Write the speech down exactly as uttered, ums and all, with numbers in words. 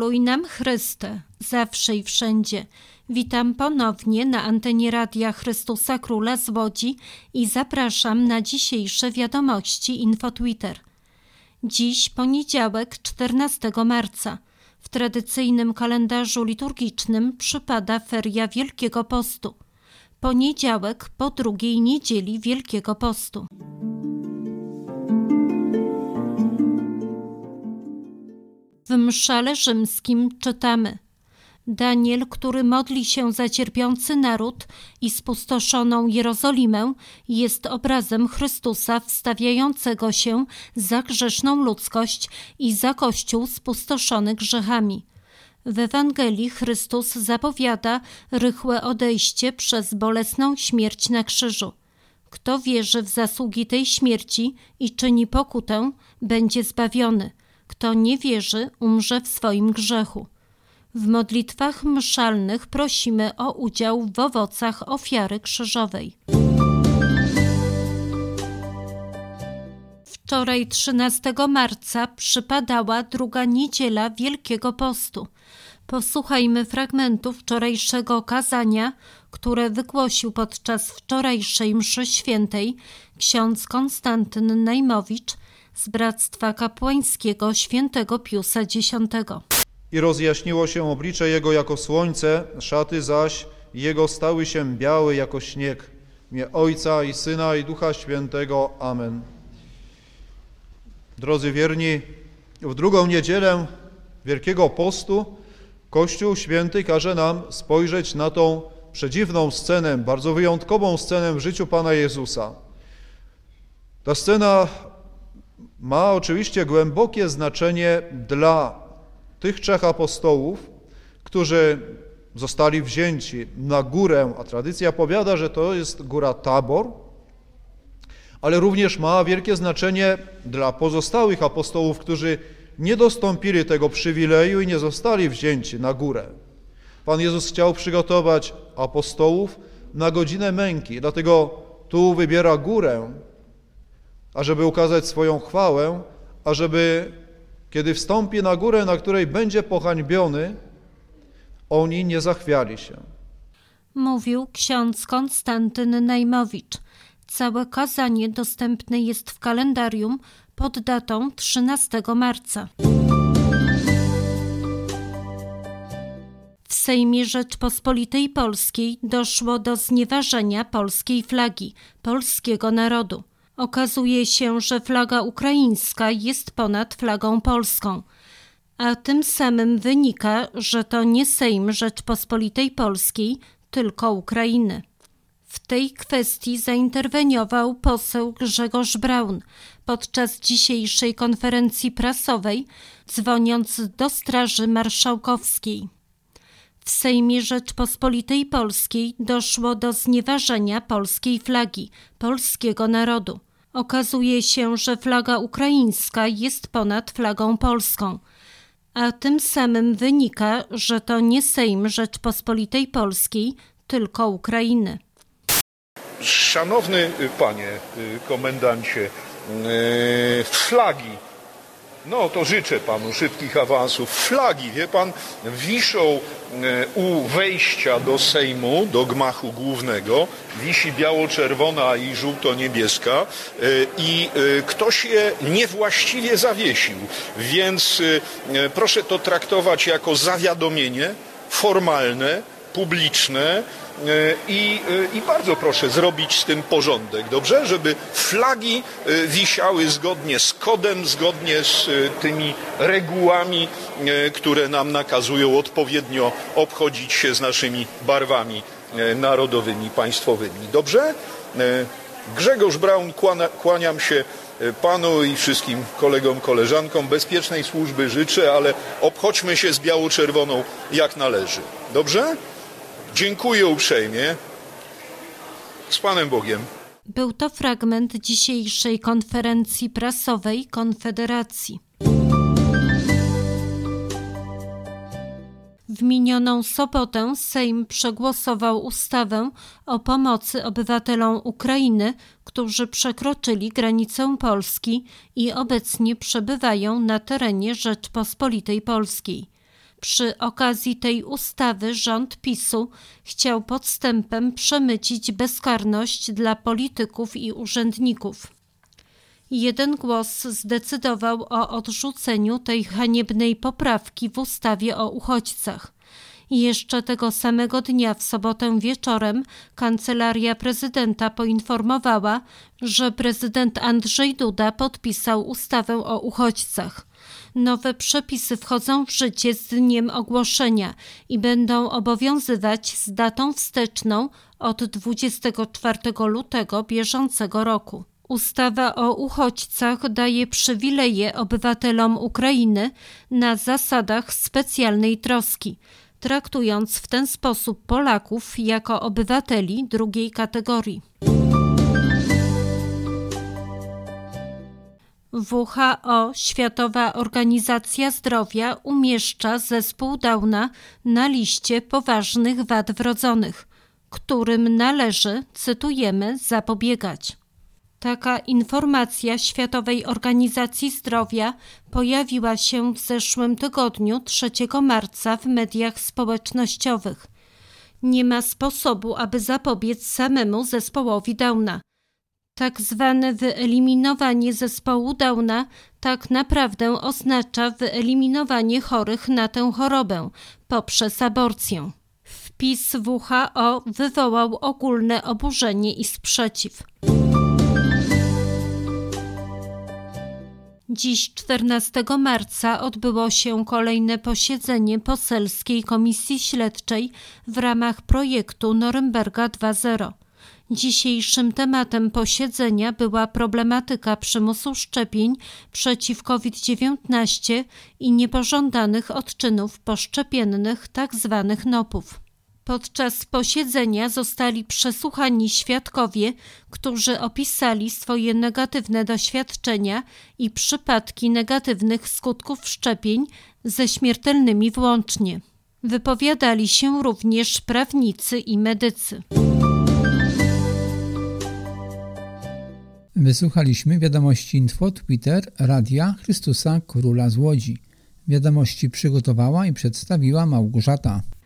Miłuj nam Chryste, zawsze i wszędzie. Witam ponownie na antenie Radia Chrystusa Króla z Łodzi i zapraszam na dzisiejsze wiadomości Info Twitter. Dziś poniedziałek, czternastego marca. W tradycyjnym kalendarzu liturgicznym przypada feria Wielkiego Postu. Poniedziałek po drugiej niedzieli Wielkiego Postu. W mszale rzymskim czytamy: Daniel, który modli się za cierpiący naród i spustoszoną Jerozolimę, jest obrazem Chrystusa wstawiającego się za grzeszną ludzkość i za Kościół spustoszony grzechami. W Ewangelii Chrystus zapowiada rychłe odejście przez bolesną śmierć na krzyżu. Kto wierzy w zasługi tej śmierci i czyni pokutę, będzie zbawiony. Kto nie wierzy, umrze w swoim grzechu. W modlitwach mszalnych prosimy o udział w owocach ofiary krzyżowej. Wczoraj, trzynastego marca, przypadała druga niedziela Wielkiego Postu. Posłuchajmy fragmentu wczorajszego kazania, które wygłosił podczas wczorajszej mszy świętej ksiądz Konstantyn Najmowicz z Bractwa Kapłańskiego Świętego Piusa Dziesiątego. I rozjaśniło się oblicze Jego jako słońce, szaty zaś Jego stały się białe jako śnieg. W imię Ojca i Syna i Ducha Świętego. Amen. Drodzy wierni, w drugą niedzielę Wielkiego Postu Kościół Święty każe nam spojrzeć na tą przedziwną scenę, bardzo wyjątkową scenę w życiu Pana Jezusa. Ta scena ma oczywiście głębokie znaczenie dla tych trzech apostołów, którzy zostali wzięci na górę, a tradycja powiada, że to jest góra Tabor, ale również ma wielkie znaczenie dla pozostałych apostołów, którzy nie dostąpili tego przywileju i nie zostali wzięci na górę. Pan Jezus chciał przygotować apostołów na godzinę męki, dlatego tu wybiera górę, ażeby ukazać swoją chwałę, ażeby kiedy wstąpi na górę, na której będzie pohańbiony, oni nie zachwiali się. Mówił ksiądz Konstantyn Najmowicz. Całe kazanie dostępne jest w kalendarium pod datą trzynastego marca. W Sejmie Rzeczpospolitej Polskiej doszło do znieważenia polskiej flagi, polskiego narodu. Okazuje się, że flaga ukraińska jest ponad flagą polską, a tym samym wynika, że to nie Sejm Rzeczpospolitej Polskiej, tylko Ukrainy. W tej kwestii zainterweniował poseł Grzegorz Braun podczas dzisiejszej konferencji prasowej, dzwoniąc do Straży Marszałkowskiej. W Sejmie Rzeczpospolitej Polskiej doszło do znieważenia polskiej flagi, polskiego narodu. Okazuje się, że flaga ukraińska jest ponad flagą polską, a tym samym wynika, że to nie Sejm Rzeczpospolitej Polskiej, tylko Ukrainy. Szanowny panie komendancie, flagi, no to życzę panu szybkich awansów. Flagi, wie pan, wiszą u wejścia do Sejmu, do gmachu głównego, wisi biało-czerwona i żółto-niebieska i ktoś je niewłaściwie zawiesił, więc proszę to traktować jako zawiadomienie formalne, publiczne i, i bardzo proszę zrobić z tym porządek, dobrze? Żeby flagi wisiały zgodnie z kodem, zgodnie z tymi regułami, które nam nakazują odpowiednio obchodzić się z naszymi barwami narodowymi, państwowymi. Dobrze? Grzegorz Braun, kłaniam się panu i wszystkim kolegom, koleżankom. Bezpiecznej służby życzę, ale obchodźmy się z biało-czerwoną jak należy. Dobrze? Dziękuję uprzejmie. Z Panem Bogiem. Był to fragment dzisiejszej konferencji prasowej Konfederacji. W minioną sobotę Sejm przegłosował ustawę o pomocy obywatelom Ukrainy, którzy przekroczyli granicę Polski i obecnie przebywają na terenie Rzeczpospolitej Polskiej. Przy okazji tej ustawy rząd PiSu chciał podstępem przemycić bezkarność dla polityków i urzędników. Jeden głos zdecydował o odrzuceniu tej haniebnej poprawki w ustawie o uchodźcach. Jeszcze tego samego dnia w sobotę wieczorem Kancelaria Prezydenta poinformowała, że prezydent Andrzej Duda podpisał ustawę o uchodźcach. Nowe przepisy wchodzą w życie z dniem ogłoszenia i będą obowiązywać z datą wsteczną od dwudziestego czwartego lutego bieżącego roku. Ustawa o uchodźcach daje przywileje obywatelom Ukrainy na zasadach specjalnej troski, traktując w ten sposób Polaków jako obywateli drugiej kategorii. W H O, Światowa Organizacja Zdrowia, umieszcza zespół Downa na liście poważnych wad wrodzonych, którym należy, cytujemy, zapobiegać. Taka informacja Światowej Organizacji Zdrowia pojawiła się w zeszłym tygodniu, trzeciego marca, w mediach społecznościowych. Nie ma sposobu, aby zapobiec samemu zespołowi Downa. Tak zwane wyeliminowanie zespołu Downa tak naprawdę oznacza wyeliminowanie chorych na tę chorobę poprzez aborcję. Wpis W H O wywołał ogólne oburzenie i sprzeciw. Dziś, czternastego marca, odbyło się kolejne posiedzenie Poselskiej Komisji Śledczej w ramach projektu Norymberga dwa zero. Dzisiejszym tematem posiedzenia była problematyka przymusu szczepień przeciw COVID dziewiętnaście i niepożądanych odczynów poszczepiennych, tzw. nopów. Podczas posiedzenia zostali przesłuchani świadkowie, którzy opisali swoje negatywne doświadczenia i przypadki negatywnych skutków szczepień ze śmiertelnymi włącznie. Wypowiadali się również prawnicy i medycy. Wysłuchaliśmy wiadomości Info Twitter Radia Chrystusa Króla z Łodzi. Wiadomości przygotowała i przedstawiła Małgorzata.